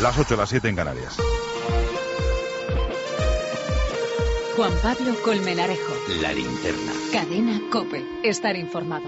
Las 8, las 7 en Canarias. Juan Pablo Colmenarejo. La Linterna. Cadena COPE. Estar informado.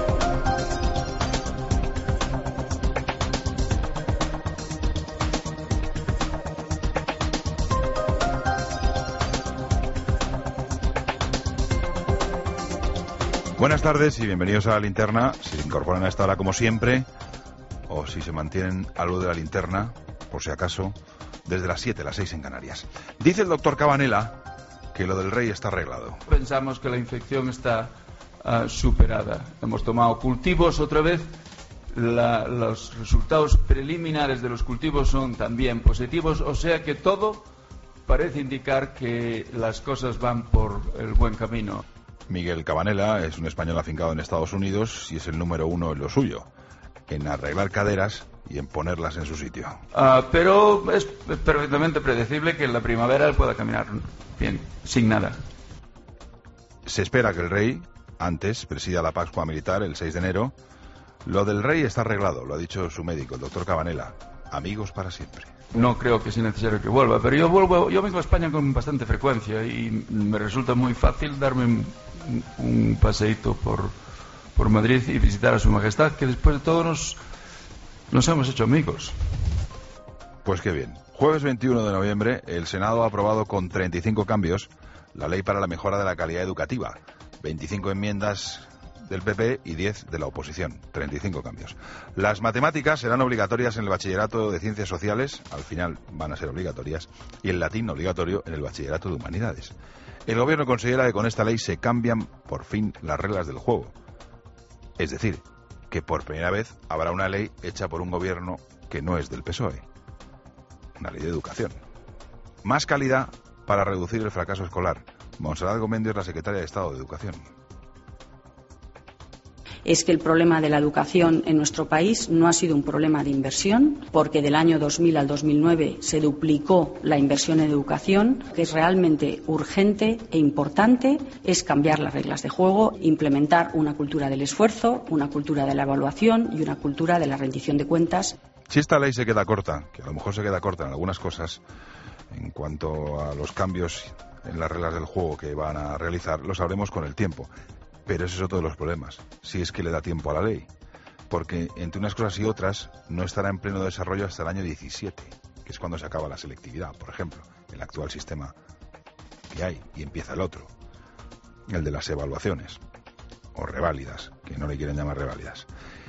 Buenas tardes y bienvenidos a La Linterna. Si se incorporan a esta hora como siempre, o si se mantienen a lo de La Linterna, por si acaso, desde las 7, las 6 en Canarias. Dice el doctor Cabanela que lo del rey está arreglado. Pensamos que la infección está superada. Hemos tomado cultivos otra vez. Los resultados preliminares de los cultivos son también positivos, o sea que todo parece indicar que las cosas van por el buen camino. Miguel Cabanela es un español afincado en Estados Unidos y es el número 1 en lo suyo, en arreglar caderas y en ponerlas en su sitio. Pero es perfectamente predecible que en la primavera él pueda caminar bien, sin nada. Se espera que el rey, antes, presida la Pascua Militar el 6 de enero. Lo del rey está arreglado, lo ha dicho su médico, el doctor Cabanela. Amigos para siempre. No creo que sea necesario que vuelva, pero yo vengo a España con bastante frecuencia y me resulta muy fácil darme un paseíto por Madrid y visitar a su majestad, que después de todo nos hemos hecho amigos. Pues qué bien. Jueves 21 de noviembre, el Senado ha aprobado con 35 cambios la ley para la mejora de la calidad educativa. 25 enmiendas del PP y 10 de la oposición. 35 cambios. Las matemáticas serán obligatorias en el bachillerato de ciencias sociales, al final van a ser obligatorias, y el latín obligatorio en el bachillerato de humanidades. El gobierno considera que con esta ley se cambian por fin las reglas del juego. Es decir, que por primera vez habrá una ley hecha por un gobierno que no es del PSOE. Una ley de educación. Más calidad para reducir el fracaso escolar. Montserrat Gomendio es la secretaria de Estado de Educación. Es que el problema de la educación en nuestro país no ha sido un problema de inversión, porque del año 2000 al 2009 se duplicó la inversión en educación. Que es realmente urgente e importante es cambiar las reglas de juego, implementar una cultura del esfuerzo, una cultura de la evaluación y una cultura de la rendición de cuentas. Si esta ley se queda corta, que a lo mejor se queda corta en algunas cosas, en cuanto a los cambios en las reglas del juego que van a realizar, lo sabremos con el tiempo. Pero ese es otro de los problemas, si es que le da tiempo a la ley. Porque entre unas cosas y otras no estará en pleno desarrollo hasta el año 17, que es cuando se acaba la selectividad, por ejemplo, el actual sistema que hay, y empieza el otro, el de las evaluaciones, o reválidas, que no le quieren llamar reválidas.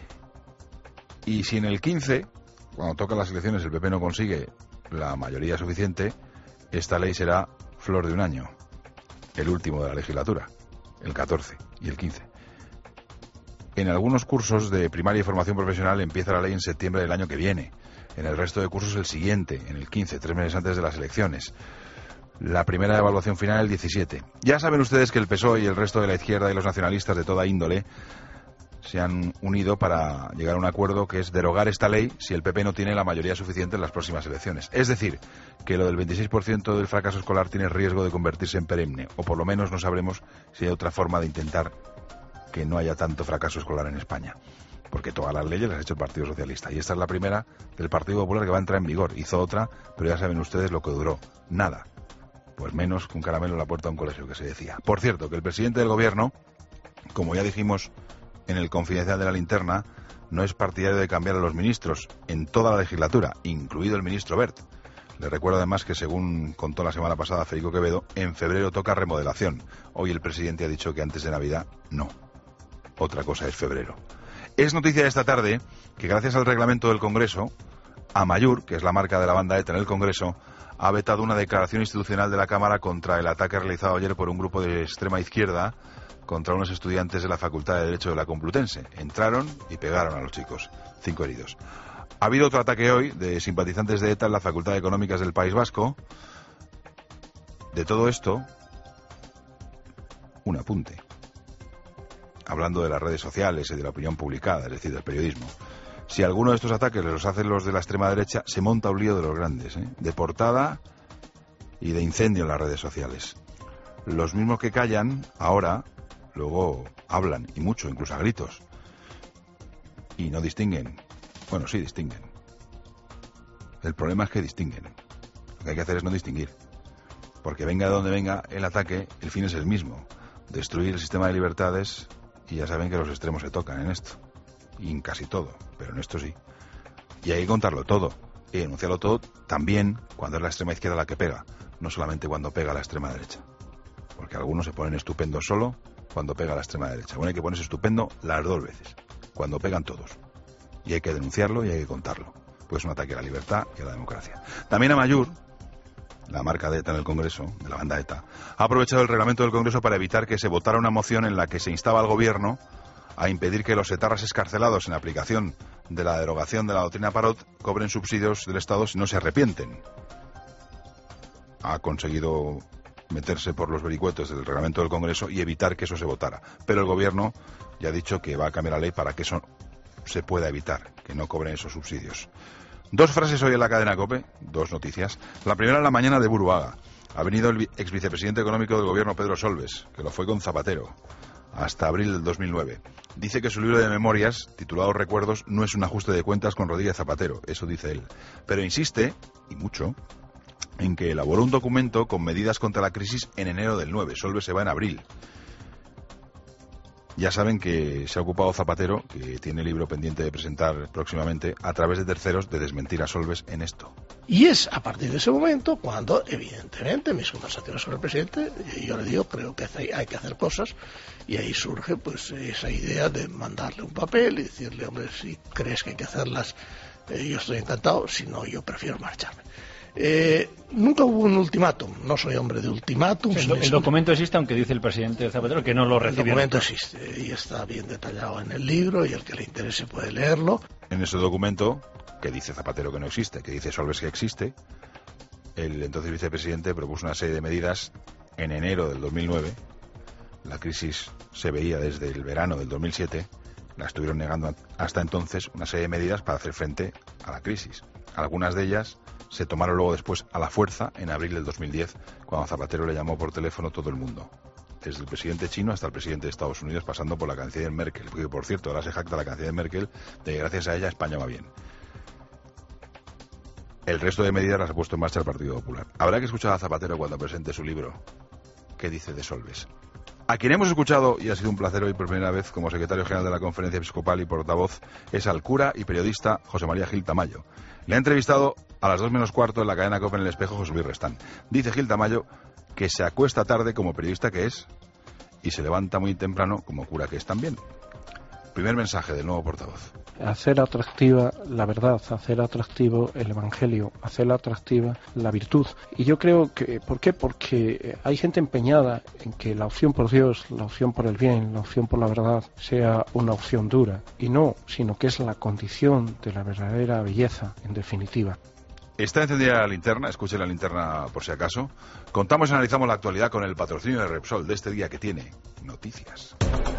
Y si en el 15, cuando tocan las elecciones, el PP no consigue la mayoría suficiente, esta ley será flor de un año, el último de la legislatura. El 14 y el 15. En algunos cursos de primaria y formación profesional empieza la ley en septiembre del año que viene. En el resto de cursos el siguiente, en el 15, 3 meses antes de las elecciones. La primera evaluación final el 17. Ya saben ustedes que el PSOE y el resto de la izquierda y los nacionalistas de toda índole se han unido para llegar a un acuerdo que es derogar esta ley si el PP no tiene la mayoría suficiente en las próximas elecciones. Es decir, que lo del 26% del fracaso escolar tiene riesgo de convertirse en perenne, o por lo menos no sabremos si hay otra forma de intentar que no haya tanto fracaso escolar en España. Porque todas las leyes las ha hecho el Partido Socialista. Y esta es la primera del Partido Popular que va a entrar en vigor. Hizo otra, pero ya saben ustedes lo que duró. Nada. Pues menos que un caramelo en la puerta de un colegio, que se decía. Por cierto, que el presidente del gobierno, como ya dijimos en el Confidencial de La Linterna, no es partidario de cambiar a los ministros en toda la legislatura, incluido el ministro Wert. Le recuerdo además que, según contó la semana pasada Federico Quevedo, en febrero toca remodelación. Hoy el presidente ha dicho que antes de Navidad no. Otra cosa es febrero. Es noticia de esta tarde que, gracias al reglamento del Congreso, Amaiur, que es la marca de la banda ETA en el Congreso, ha vetado una declaración institucional de la Cámara contra el ataque realizado ayer por un grupo de extrema izquierda contra unos estudiantes de la Facultad de Derecho de la Complutense. Entraron y pegaron a los chicos. 5 heridos. Ha habido otro ataque hoy de simpatizantes de ETA en la Facultad de Económicas del País Vasco. De todo esto, un apunte. Hablando de las redes sociales y de la opinión publicada, es decir, del periodismo. Si alguno de estos ataques los hacen los de la extrema derecha, se monta un lío de los grandes, de portada y de incendio en las redes sociales. Los mismos que callan, ahora, luego hablan, y mucho, incluso a gritos. Y no distinguen. Bueno, sí distinguen. El problema es que distinguen. Lo que hay que hacer es no distinguir. Porque venga de donde venga el ataque, el fin es el mismo. Destruir el sistema de libertades, y ya saben que los extremos se tocan en esto. Y en casi todo, pero en esto sí. Y hay que contarlo todo. Y denunciarlo todo también cuando es la extrema izquierda la que pega. No solamente cuando pega la extrema derecha. Porque algunos se ponen estupendos solo cuando pega la extrema derecha. Bueno, hay que ponerse estupendo las dos veces. Cuando pegan todos. Y hay que denunciarlo y hay que contarlo. Pues es un ataque a la libertad y a la democracia. También Amaiur, la marca de ETA en el Congreso, de la banda ETA, ha aprovechado el reglamento del Congreso para evitar que se votara una moción en la que se instaba al Gobierno a impedir que los etarras excarcelados en aplicación de la derogación de la doctrina Parot cobren subsidios del Estado si no se arrepienten. Ha conseguido meterse por los vericuetos del reglamento del Congreso y evitar que eso se votara. Pero el Gobierno ya ha dicho que va a cambiar la ley para que eso se pueda evitar, que no cobren esos subsidios. Dos frases hoy en la cadena COPE, dos noticias. La primera en la mañana de Buruaga. Ha venido el ex vicepresidente económico del Gobierno, Pedro Solbes, que lo fue con Zapatero hasta abril del 2009. Dice que su libro de memorias, titulado Recuerdos, no es un ajuste de cuentas con Rodríguez Zapatero, eso dice él. Pero insiste, y mucho, en que elaboró un documento con medidas contra la crisis en enero del 9. Solbes se va en abril. Ya saben que se ha ocupado Zapatero, que tiene el libro pendiente de presentar próximamente, a través de terceros, de desmentir a Solbes en esto. Y es a partir de ese momento cuando, evidentemente, mis conversaciones con el presidente, yo le digo, creo que hay que hacer cosas, y ahí surge pues esa idea de mandarle un papel y decirle, hombre, si crees que hay que hacerlas, yo estoy encantado, si no, yo prefiero marcharme. Nunca hubo un ultimátum, no soy hombre de ultimátum. El documento existe, aunque dice el presidente Zapatero que no lo recibió. El documento existe y está bien detallado en el libro, y el que le interese puede leerlo. En ese documento, que dice Zapatero que no existe, que dice Solbes que existe, el entonces vicepresidente propuso una serie de medidas en enero del 2009. La crisis se veía desde el verano del 2007, la estuvieron negando hasta entonces, una serie de medidas para hacer frente a la crisis. Algunas de ellas se tomaron luego después a la fuerza en abril del 2010, cuando Zapatero le llamó por teléfono todo el mundo. Desde el presidente chino hasta el presidente de Estados Unidos, pasando por la canciller Merkel. Porque, por cierto, ahora se jacta la canciller Merkel de que gracias a ella España va bien. El resto de medidas las ha puesto en marcha el Partido Popular. Habrá que escuchar a Zapatero cuando presente su libro. ¿Qué dice de Solbes? A quien hemos escuchado, y ha sido un placer hoy por primera vez como secretario general de la Conferencia Episcopal y portavoz, es al cura y periodista José María Gil Tamayo. Le ha entrevistado a las 2 menos cuarto en la cadena COPE en El Espejo José Luis Restán. Dice Gil Tamayo que se acuesta tarde como periodista que es y se levanta muy temprano como cura que es también. Primer mensaje del nuevo portavoz. Hacer atractiva la verdad, hacer atractivo el Evangelio, hacer atractiva la virtud. Y yo creo que, ¿por qué? Porque hay gente empeñada en que la opción por Dios, la opción por el bien, la opción por la verdad sea una opción dura. Y no, sino que es la condición de la verdadera belleza, en definitiva. Está encendida la linterna, escuche la linterna por si acaso. Contamos y analizamos la actualidad con el patrocinio de Repsol de este día que tiene noticias.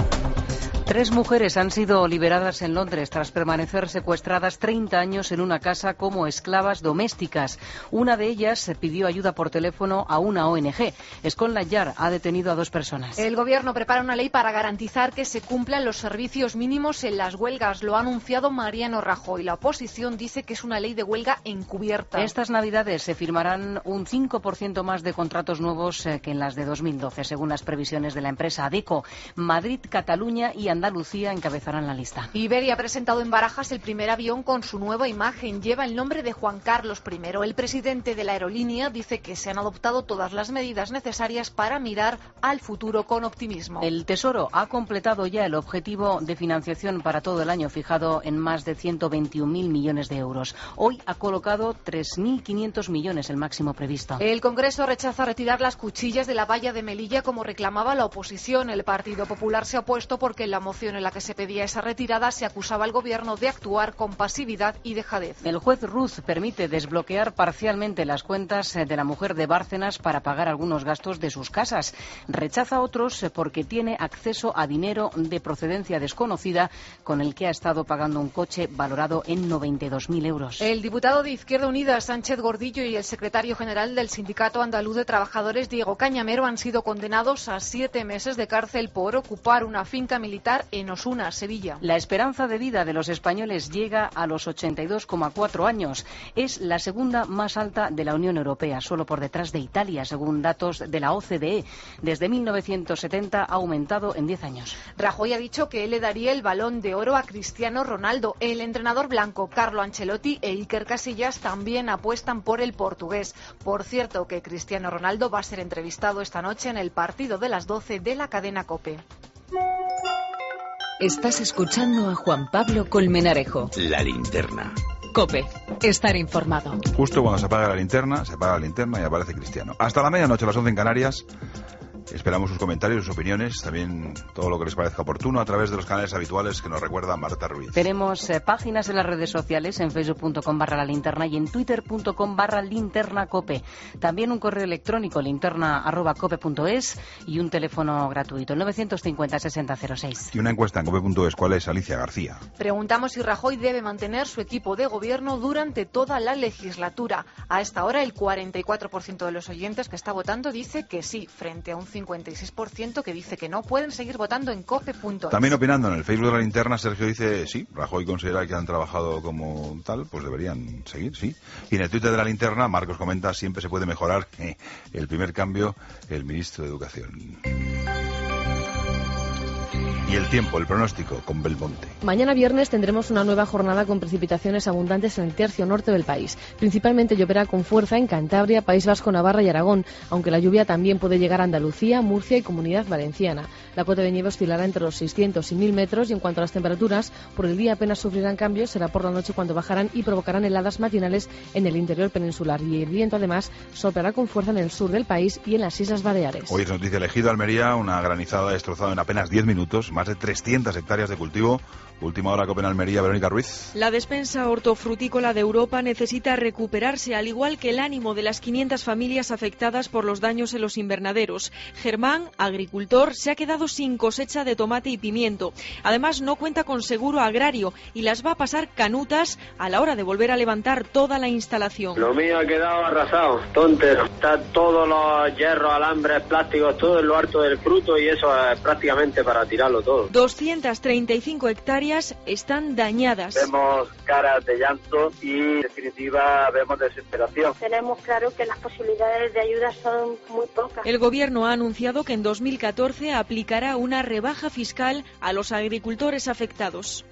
3 mujeres han sido liberadas en Londres tras permanecer secuestradas 30 años en una casa como esclavas domésticas. Una de ellas pidió ayuda por teléfono a una ONG. Scotland Yard ha detenido a 2 personas. El gobierno prepara una ley para garantizar que se cumplan los servicios mínimos en las huelgas. Lo ha anunciado Mariano Rajoy. La oposición dice que es una ley de huelga encubierta. Estas navidades se firmarán un 5% más de contratos nuevos que en las de 2012, según las previsiones de la empresa Adecco. Madrid, Cataluña y Andalucía encabezarán la lista. Iberia ha presentado en Barajas el primer avión con su nueva imagen. Lleva el nombre de Juan Carlos I. El presidente de la aerolínea dice que se han adoptado todas las medidas necesarias para mirar al futuro con optimismo. El Tesoro ha completado ya el objetivo de financiación para todo el año fijado en más de 121.000 millones de euros. Hoy ha colocado 3.500 millones, el máximo previsto. El Congreso rechaza retirar las cuchillas de la valla de Melilla como reclamaba la oposición. El Partido Popular se ha opuesto porque en la moción en la que se pedía esa retirada se acusaba al gobierno de actuar con pasividad y dejadez. El juez Ruz permite desbloquear parcialmente las cuentas de la mujer de Bárcenas para pagar algunos gastos de sus casas. Rechaza otros porque tiene acceso a dinero de procedencia desconocida con el que ha estado pagando un coche valorado en 92.000 euros. El diputado de Izquierda Unida, Sánchez Gordillo, y el secretario general del Sindicato Andaluz de Trabajadores, Diego Cañamero, han sido condenados a 7 meses de cárcel por ocupar una finca militar estar en Osuna, Sevilla. La esperanza de vida de los españoles llega a los 82,4 años. Es la segunda más alta de la Unión Europea, solo por detrás de Italia, según datos de la OCDE. Desde 1970 ha aumentado en 10 años. Rajoy ha dicho que él le daría el Balón de Oro a Cristiano Ronaldo. El entrenador blanco Carlo Ancelotti e Iker Casillas también apuestan por el portugués. Por cierto, que Cristiano Ronaldo va a ser entrevistado esta noche en el partido de las 12 de la cadena COPE. Estás escuchando a Juan Pablo Colmenarejo. La linterna. COPE. Estar informado. Justo cuando se apaga la linterna y aparece Cristiano. Hasta la medianoche, las 11 en Canarias. Esperamos sus comentarios, sus opiniones, también todo lo que les parezca oportuno a través de los canales habituales que nos recuerda Marta Ruiz. Tenemos páginas en las redes sociales, en facebook.com/lalinterna y en twitter.com/linternacope. También un correo electrónico, linterna@cope.es, y un teléfono gratuito, el 950-6006. Y una encuesta en cope.es. ¿Cuál es, Alicia García? Preguntamos si Rajoy debe mantener su equipo de gobierno durante toda la legislatura. A esta hora, el 44% de los oyentes que está votando dice que sí, frente a un 56% que dice que no. Pueden seguir votando en cope.es. También opinando en el Facebook de la linterna, Sergio dice sí, Rajoy considera que han trabajado como tal, pues deberían seguir, sí. Y en el Twitter de la linterna, Marcos comenta: siempre se puede mejorar. El primer cambio, el ministro de Educación. Y el tiempo, el pronóstico con Belmonte. Mañana viernes tendremos una nueva jornada con precipitaciones abundantes en el tercio norte del país. Principalmente lloverá con fuerza en Cantabria, País Vasco, Navarra y Aragón, aunque la lluvia también puede llegar a Andalucía, Murcia y Comunidad Valenciana. La cota de nieve oscilará entre los 600 y 1000 metros y en cuanto a las temperaturas, por el día apenas sufrirán cambios, será por la noche cuando bajarán y provocarán heladas matinales en el interior peninsular. Y el viento además soplará con fuerza en el sur del país y en las Islas Baleares. Hoy es noticia elegida Almería, una granizada destrozada en apenas 10 minutos. Más de 300 hectáreas de cultivo. Última hora, COPE en Almería, Verónica Ruiz. La despensa hortofrutícola de Europa necesita recuperarse, al igual que el ánimo de las 500 familias afectadas por los daños en los invernaderos. Germán, agricultor, se ha quedado sin cosecha de tomate y pimiento. Además, no cuenta con seguro agrario y las va a pasar canutas a la hora de volver a levantar toda la instalación. Lo mío ha quedado arrasado, tontero. Está todos los hierros, alambres, plásticos, todo en lo harto del fruto y eso es prácticamente para tirarlo todo. 235 hectáreas están dañadas. Vemos caras de llanto y, en definitiva, vemos desesperación. Tenemos claro que las posibilidades de ayuda son muy pocas. El Gobierno ha anunciado que en 2014 aplicará una rebaja fiscal a los agricultores afectados.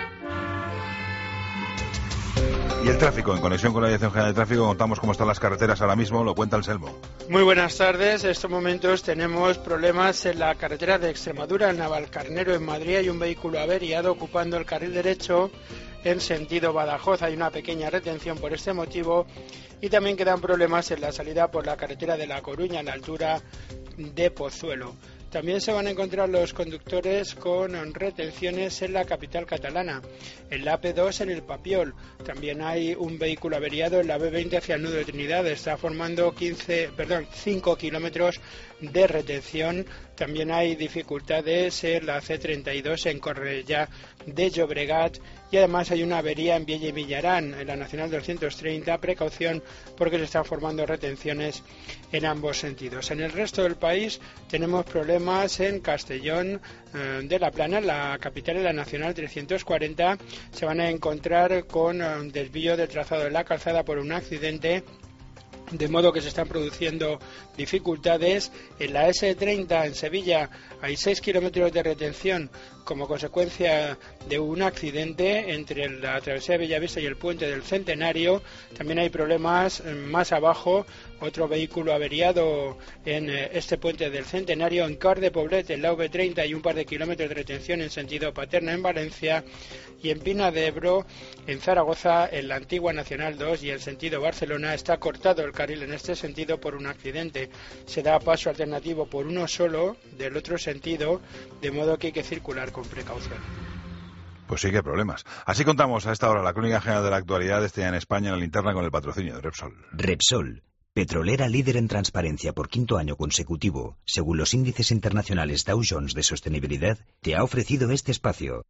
Y el tráfico, en conexión con la Dirección General de Tráfico, contamos cómo están las carreteras ahora mismo, lo cuenta Anselmo. Muy buenas tardes, en estos momentos tenemos problemas en la carretera de Extremadura, en Navalcarnero, en Madrid. Hay un vehículo averiado ocupando el carril derecho en sentido Badajoz. Hay una pequeña retención por este motivo y también quedan problemas en la salida por la carretera de La Coruña, a la altura de Pozuelo. También se van a encontrar los conductores con retenciones en la capital catalana, en la AP2 en el Papiol. También hay un vehículo averiado en la B20 hacia el nudo de Trinidad, está formando 5 kilómetros de retención. También hay dificultades en la C32 en Cornellà de Llobregat y además hay una avería en Viella y Villarán, en la Nacional 230, precaución porque se están formando retenciones en ambos sentidos. En el resto del país tenemos problemas en Castellón de la Plana, la capital de la Nacional 340, se van a encontrar con desvío del trazado de la calzada por un accidente, de modo que se están produciendo dificultades. En la S30 en Sevilla hay 6 kilómetros de retención como consecuencia de un accidente entre la travesía de Bellavista y el puente del Centenario. También hay problemas más abajo, otro vehículo averiado en este puente del Centenario. En Car de Poblet, en la V30, hay un par de kilómetros de retención en sentido Paterna en Valencia. Y en Pina de Ebro, en Zaragoza, en la antigua Nacional 2 y en sentido Barcelona, está cortado el carril en este sentido por un accidente. Se da paso alternativo por uno solo del otro sentido, de modo que hay que circular con precaución. Pues sí que hay problemas. Así contamos a esta hora la crónica general de la actualidad este día en España, en la linterna, con el patrocinio de Repsol. Repsol, petrolera líder en transparencia por 5º año consecutivo, según los índices internacionales Dow Jones de sostenibilidad, te ha ofrecido este espacio.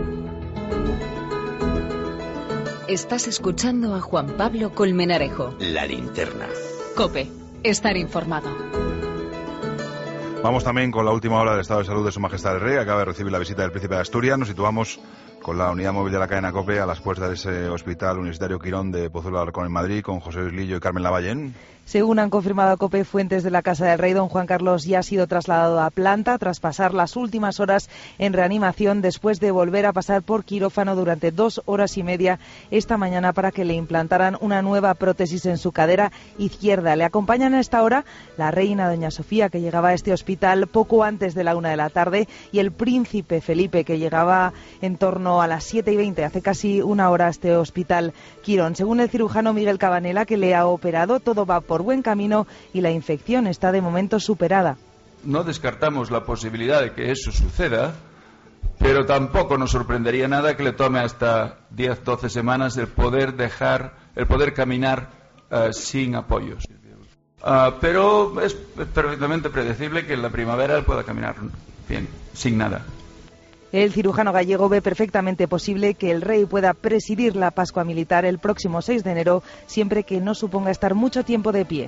Estás escuchando a Juan Pablo Colmenarejo. La linterna. COPE. Estar informado. Vamos también con la última hora del estado de salud de Su Majestad el Rey. Acaba de recibir la visita del Príncipe de Asturias. Nos situamos con la unidad móvil de la cadena COPE a las puertas de ese hospital universitario Quirón de Pozuelo de Alarcón en Madrid, con José Luis Lillo y Carmen Lavallén. Según han confirmado a COPE fuentes de la Casa del Rey, don Juan Carlos ya ha sido trasladado a planta tras pasar las últimas horas en reanimación después de volver a pasar por quirófano durante 2 horas y media esta mañana para que le implantaran una nueva prótesis en su cadera izquierda. Le acompañan a esta hora la reina doña Sofía, que llegaba a este hospital poco antes de la 1 de la tarde, y el príncipe Felipe, que llegaba en torno a las 7:20, hace casi una hora, a este hospital Quirón. Según el cirujano Miguel Cabanela, que le ha operado, todo va por buen camino y la infección está de momento superada. No descartamos la posibilidad de que eso suceda, pero tampoco nos sorprendería nada que le tome hasta 10-12 semanas el poder caminar sin apoyos. Pero es perfectamente predecible que en la primavera él pueda caminar bien, sin nada. El cirujano gallego ve perfectamente posible que el rey pueda presidir la Pascua Militar el próximo 6 de enero, siempre que no suponga estar mucho tiempo de pie.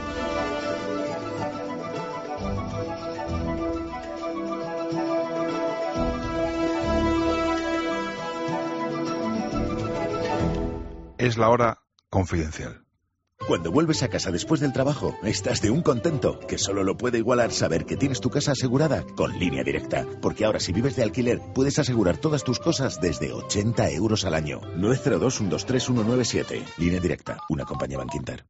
Es la hora confidencial. Cuando vuelves a casa después del trabajo, estás de un contento que solo lo puede igualar saber que tienes tu casa asegurada con Línea Directa. Porque ahora, si vives de alquiler, puedes asegurar todas tus cosas desde 80 euros al año. 902 123 197. Línea Directa, una compañía Bankinter.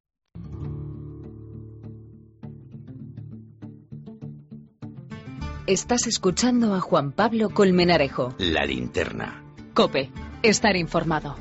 Estás escuchando a Juan Pablo Colmenarejo. La linterna. COPE. Estar informado.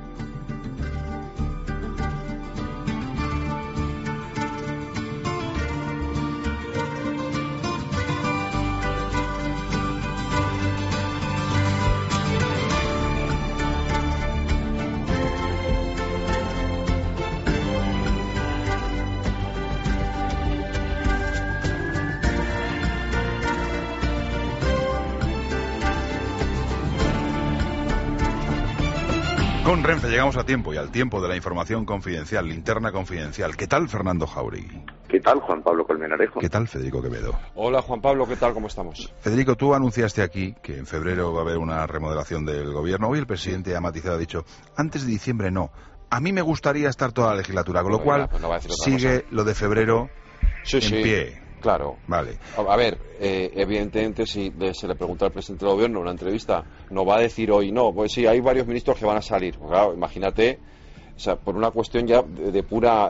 Con Renfe llegamos a tiempo y al tiempo de la información confidencial, linterna confidencial. ¿Qué tal, Fernando Jauregui? ¿Qué tal, Juan Pablo Colmenarejo? ¿Qué tal, Federico Quevedo? Hola, Juan Pablo, ¿qué tal? ¿Cómo estamos? Federico, tú anunciaste aquí que en febrero va a haber una remodelación del gobierno. Hoy el presidente ha matizado, ha dicho, antes de diciembre no. A mí me gustaría estar toda la legislatura, con lo cual sigue lo de febrero en pie. Claro. Vale. A ver, evidentemente, si se le pregunta al presidente del gobierno en una entrevista, no va a decir hoy no. Pues sí, hay varios ministros que van a salir. Claro, imagínate, o sea, por una cuestión ya de pura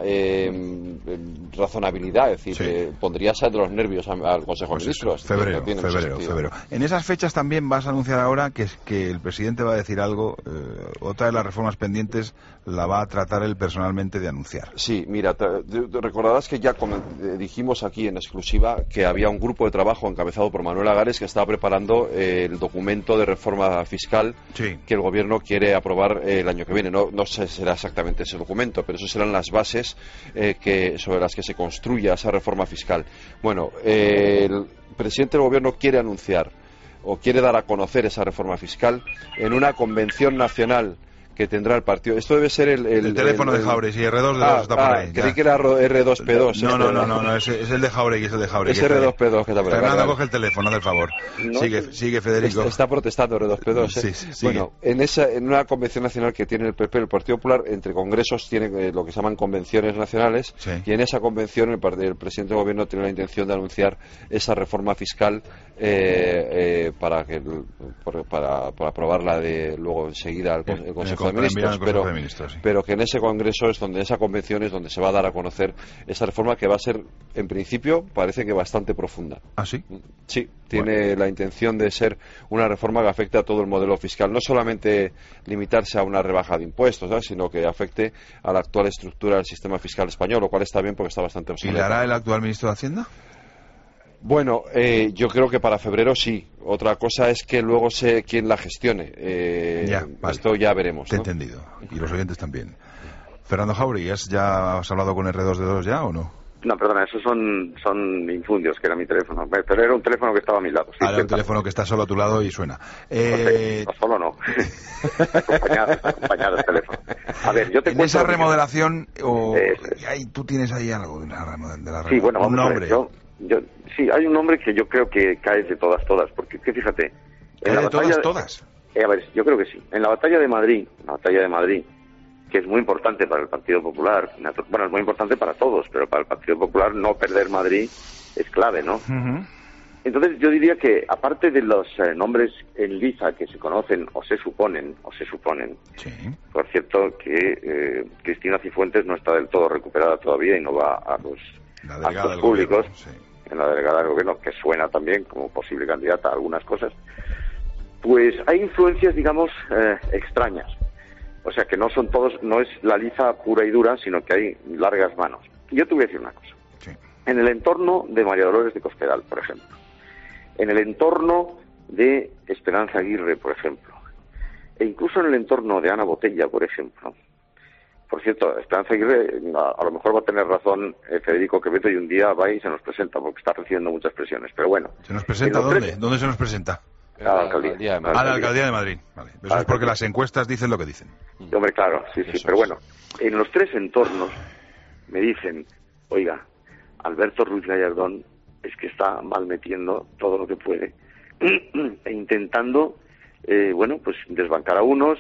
razonabilidad, es decir, pondrías de los nervios al Consejo de Ministros. Febrero. En esas fechas también vas a anunciar ahora que el presidente va a decir algo, otra de las reformas pendientes la va a tratar él personalmente de anunciar. Sí, mira, recordarás que ya dijimos aquí en exclusiva que había un grupo de trabajo encabezado por Manuel Agares que estaba preparando el documento de reforma fiscal que el gobierno quiere aprobar el año que viene. No sé si será exactamente ese documento, pero esas serán las bases sobre las que se construya esa reforma fiscal. Bueno, el presidente del gobierno quiere anunciar o quiere dar a conocer esa reforma fiscal en una convención nacional que tendrá el partido. Esto debe ser el teléfono de Jauregui, y R2 está por ahí. Creí que era R2P2. No, es el de Jauregui, es R2P2 que está por ahí. Fernando, coge el teléfono, haz el favor. Sigue Federico. Está protestando R2P2. Sí. Bueno, en una convención nacional que tiene el PP, el Partido Popular, entre congresos tiene lo que se llaman convenciones nacionales, y en esa convención el presidente del gobierno tiene la intención de anunciar esa reforma fiscal para aprobarla luego enseguida el Consejo de Ministros, pero que en ese congreso esa convención es donde se va a dar a conocer esa reforma, que va a ser, en principio, parece que bastante profunda. ¿Ah, sí? Sí, tiene la intención de ser una reforma que afecte a todo el modelo fiscal, no solamente limitarse a una rebaja de impuestos, ¿sabes?, sino que afecte a la actual estructura del sistema fiscal español, lo cual está bien porque está bastante obsoleto. ¿Y la hará el actual ministro de Hacienda? Bueno, yo creo que para febrero sí. Otra cosa es que luego quién la gestione. Esto ya veremos. Te he entendido. Y los oyentes también. Fernando Jauregui, ¿ya has hablado con R2D2 ya o no? No, perdona, esos son infundios, que era mi teléfono. Pero era un teléfono que estaba a mi lado. Sí, era un teléfono que está solo a tu lado y suena. No, solo no. acompañado el teléfono. A ver, yo te cuento... esa remodelación, tú tienes ahí algo de la remodelación. Sí, bueno, vamos a ver, Sí, hay un nombre que yo creo que cae de todas, porque que fíjate... ¿Cae de todas? A ver, yo creo que sí. En la batalla de Madrid, que es muy importante para el Partido Popular, bueno, es muy importante para todos, pero para el Partido Popular no perder Madrid es clave, ¿no? Entonces yo diría que, aparte de los nombres en liza que se conocen o se suponen, sí. Por cierto que Cristina Cifuentes no está del todo recuperada todavía y no va a los actos públicos, en la delegada del gobierno, que suena también como posible candidata a algunas cosas, pues hay influencias, digamos, extrañas. O sea, que no son todos, no es la liza pura y dura, sino que hay largas manos. Yo te voy a decir una cosa. Sí. En el entorno de María Dolores de Cospedal, por ejemplo, en el entorno de Esperanza Aguirre, por ejemplo, e incluso en el entorno de Ana Botella, por ejemplo. Por cierto, Esperanza Aguirre, a lo mejor va a tener razón Federico Quevedo y un día va y se nos presenta, porque está recibiendo muchas presiones, pero bueno. ¿Se nos presenta dónde? ¿Dónde se nos presenta? A la alcaldía de Madrid. A la alcaldía de Madrid. Vale. Eso es porque las encuestas dicen lo que dicen. Hombre, claro, sí, pero bueno, en los tres entornos me dicen, oiga, Alberto Ruiz Gallardón es que está mal metiendo todo lo que puede e intentando, pues desbancar a unos,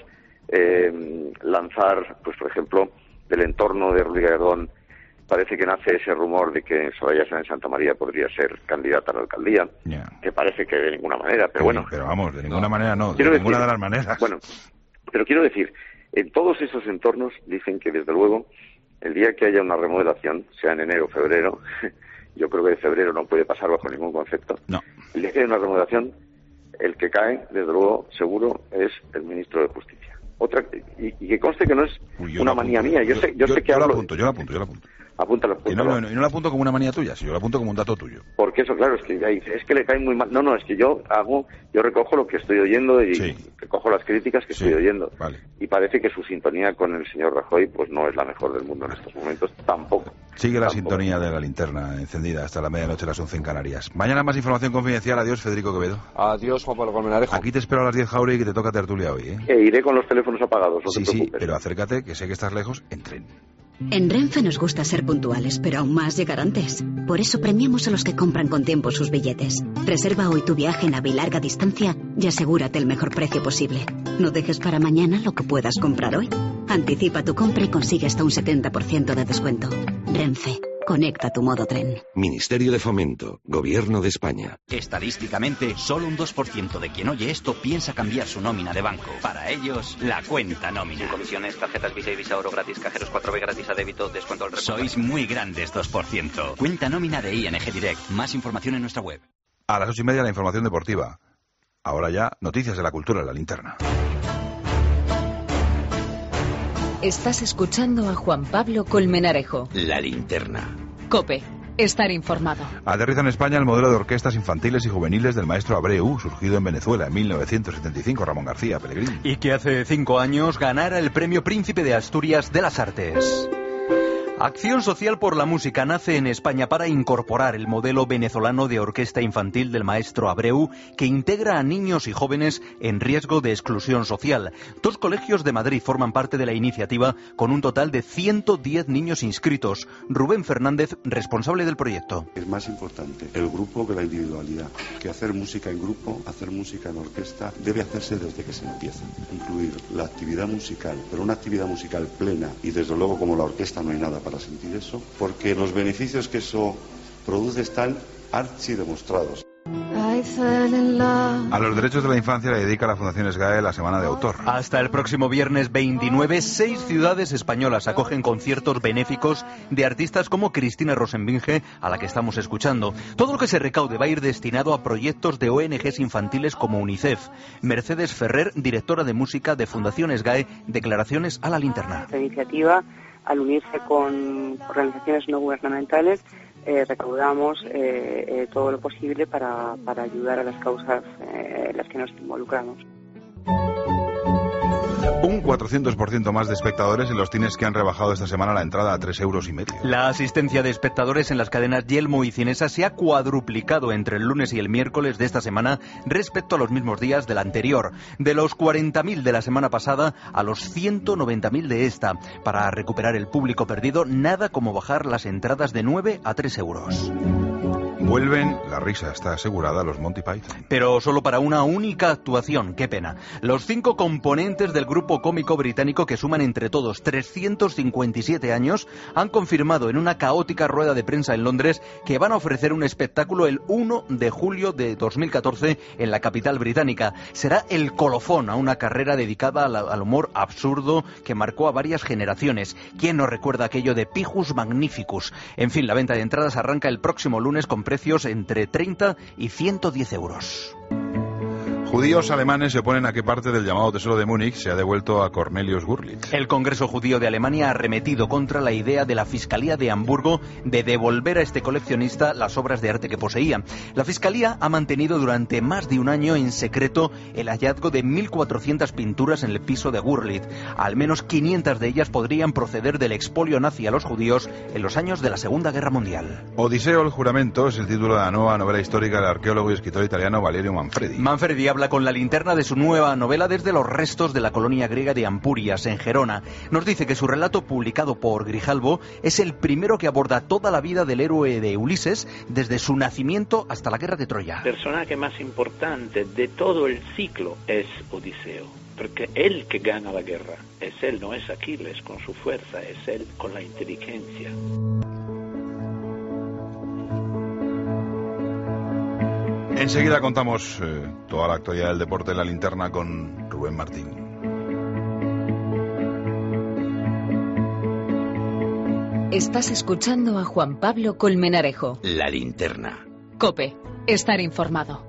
lanzar, pues por ejemplo, del entorno de Ruiz Gallardón, parece que nace ese rumor de que Soraya Sáenz de Santa María podría ser candidata a la alcaldía, que parece que de ninguna manera, pero bueno. Pero vamos, de ninguna manera no, de ninguna de las maneras. Bueno, pero quiero decir, en todos esos entornos dicen que desde luego el día que haya una remodelación, sea en enero o febrero, yo creo que de febrero no puede pasar bajo ningún concepto. No. El día que haya una remodelación, el que cae, desde luego, seguro, es el ministro de Justicia. Y que conste que no es una manía mía. Yo sé que hablo... Yo lo apunto. Apúntalo. Y no lo apunto como una manía tuya, sino lo apunto como un dato tuyo. Porque eso, claro, es que le cae muy mal. No, es que yo recojo lo que estoy oyendo y recojo las críticas que estoy oyendo. Vale. Y parece que su sintonía con el señor Rajoy pues no es la mejor del mundo en estos momentos, tampoco. Sigue la sintonía de la linterna encendida hasta la medianoche, las 11 en Canarias. Mañana más información confidencial. Adiós, Federico Quevedo. Adiós, Juan Pablo Colmenarejo. Aquí te espero a las 10, Jauregui, que te toca tertulia hoy, ¿eh? Iré con los teléfonos apagados, no te preocupes. Sí, pero acércate, que sé que estás lejos, en tren. En Renfe nos gusta ser puntuales, pero aún más llegar antes. Por eso premiamos a los que compran con tiempo sus billetes. Reserva hoy tu viaje en AVE larga distancia y asegúrate el mejor precio posible. No dejes para mañana lo que puedas comprar hoy. Anticipa tu compra y consigue hasta un 70% de descuento. Renfe. Conecta tu modo tren. Ministerio de Fomento, Gobierno de España. Estadísticamente, solo un 2% de quien oye esto piensa cambiar su nómina de banco. Para ellos, la cuenta nómina. Sin comisiones, tarjetas Visa y Visa Oro gratis, cajeros 4B gratis a débito, descuento al reporte. Sois muy grandes, 2%. Cuenta nómina de ING Direct. Más información en nuestra web. A las 8:30 la información deportiva. Ahora ya, noticias de la cultura en la linterna. Estás escuchando a Juan Pablo Colmenarejo. La linterna. COPE. Estar informado. Aterriza en España el modelo de orquestas infantiles y juveniles del maestro Abreu, surgido en Venezuela en 1975, Ramón García Pellegrini. Y que hace 5 años ganara el premio Príncipe de Asturias de las Artes. Acción Social por la Música nace en España para incorporar el modelo venezolano de orquesta infantil del maestro Abreu, que integra a niños y jóvenes en riesgo de exclusión social. 2 colegios de Madrid forman parte de la iniciativa, con un total de 110 niños inscritos. Rubén Fernández, responsable del proyecto. Es más importante el grupo que la individualidad, que hacer música en grupo, hacer música en orquesta, debe hacerse desde que se empieza. Incluir la actividad musical, pero una actividad musical plena, y desde luego como la orquesta no hay nada para sentir eso, porque los beneficios que eso produce están archidemostrados. A los derechos de la infancia le dedica la Fundación SGAE la Semana de Autor. Hasta el próximo viernes 29, 6 ciudades españolas acogen conciertos benéficos de artistas como Cristina Rosenbinge, a la que estamos escuchando. Todo lo que se recaude va a ir destinado a proyectos de ONGs infantiles como UNICEF. Mercedes Ferrer, directora de música de Fundación SGAE, declaraciones a la linterna. Esta iniciativa, al unirse con organizaciones no gubernamentales, recaudamos todo lo posible para ayudar a las causas en las que nos involucramos. Un 400% más de espectadores en los cines que han rebajado esta semana la entrada a 3,5 euros. La asistencia de espectadores en las cadenas Yelmo y Cinesa se ha cuadruplicado entre el lunes y el miércoles de esta semana respecto a los mismos días de la anterior. De los 40.000 de la semana pasada a los 190.000 de esta. Para recuperar el público perdido, nada como bajar las entradas de 9 a 3 euros. Vuelven, la risa está asegurada, los Monty Python. Pero solo para una única actuación, qué pena. Los 5 componentes del grupo cómico británico, que suman entre todos 357 años, han confirmado en una caótica rueda de prensa en Londres que van a ofrecer un espectáculo el 1 de julio de 2014 en la capital británica. Será el colofón a una carrera dedicada al humor absurdo que marcó a varias generaciones. ¿Quién no recuerda aquello de Pijus Magnificus? En fin, la venta de entradas arranca el próximo lunes con precios entre 30 y 110 euros. Judíos alemanes se oponen a que parte del llamado Tesoro de Múnich se ha devuelto a Cornelius Gurlitt. El Congreso Judío de Alemania ha arremetido contra la idea de la Fiscalía de Hamburgo de devolver a este coleccionista las obras de arte que poseía. La Fiscalía ha mantenido durante más de un año en secreto el hallazgo de 1.400 pinturas en el piso de Gurlitt. Al menos 500 de ellas podrían proceder del expolio nazi a los judíos en los años de la Segunda Guerra Mundial. Odiseo, el juramento, es el título de la nueva novela histórica del arqueólogo y escritor italiano Valerio Manfredi. Manfredi habla con la linterna de su nueva novela desde los restos de la colonia griega de Ampurias, en Gerona. Nos dice que su relato, publicado por Grijalbo, es el primero que aborda toda la vida del héroe de Ulises, desde su nacimiento hasta la guerra de Troya. El personaje más importante de todo el ciclo es Odiseo, porque él que gana la guerra, es él, no es Aquiles con su fuerza, es él con la inteligencia. Enseguida contamos toda la actualidad del deporte en la linterna con Rubén Martín. Estás escuchando a Juan Pablo Colmenarejo. La linterna. COPE. Estar informado.